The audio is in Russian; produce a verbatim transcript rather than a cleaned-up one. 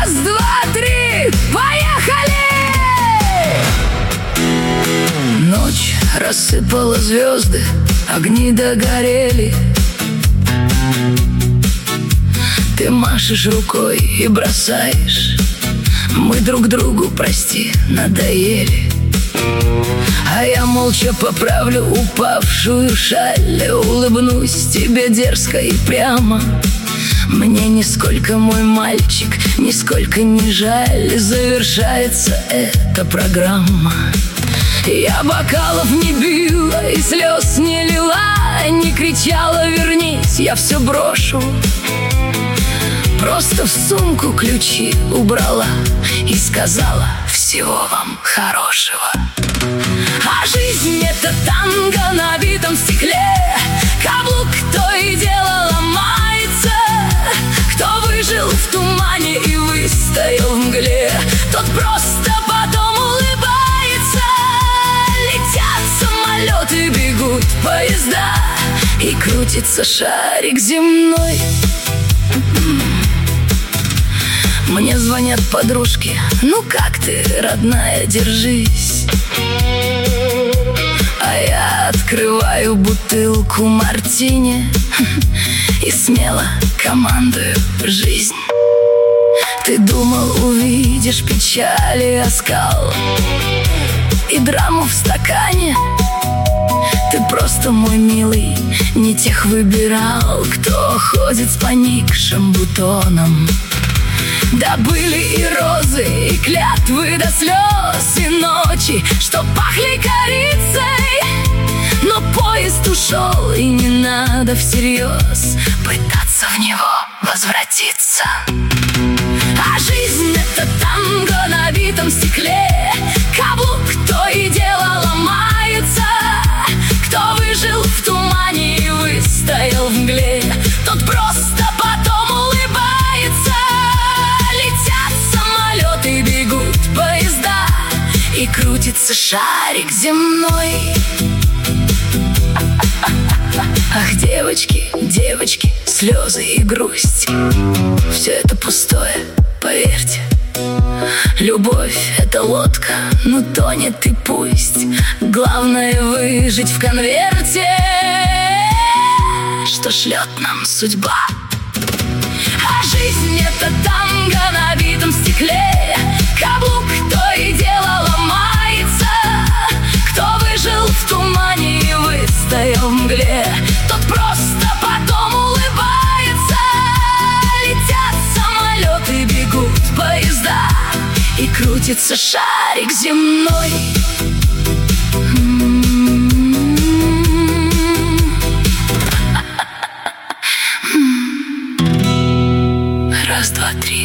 Раз, два, три, поехали! Ночь рассыпала звезды, огни догорели. Ты машешь рукой и бросаешь: мы друг другу, прости, надоели. А я молча поправлю упавшую шаль, улыбнусь тебе дерзко и прямо. Мне нисколько, мой мальчик, нисколько не жаль. Завершается эта программа. Я бокалов не била и слез не лила, не кричала: вернись, я все брошу. Просто в сумку ключи убрала и сказала: всего вам хорошего. А жизнь — это танго на битом стекле. Каблук то и дело ломается. Кто выжил в тумане и выстоял в мгле, тот просто потом улыбается. Летят самолеты, бегут поезда, и крутится шарик земной. Мне звонят подружки: ну как ты, родная, держись. А я открываю бутылку мартини и смело командую: жизнь. Ты думал, увидишь печаль и оскал и драму в стакане? Ты просто, мой милый, не тех выбирал, кто ходит с поникшим бутоном. Да были и розы, и клятвы до слез, и ночи, что пахли корицей. Но поезд ушел, и не надо всерьез пытаться в него возвратиться. А жизнь — это танго на битом стекле. Каблук то и дело ломается. Кто выжил в тумане и выстоял в мгле, тот просто потом улыбается. Летят самолеты, бегут поезда, и крутится шарик земной. Ах, девочки, девочки, слезы и грусть — все это пустое, поверьте. Любовь — это лодка, ну тонет и пусть. Главное — выжить в конверте, что шлет нам судьба. А жизнь — это танго на битом стекле. Каблук то и дело ломается. Кто выжил в тумане и выстоял в мгле, тот просто потом улыбается. Летят самолеты, бегут поезда, и крутится шарик земной. Раз, два, три.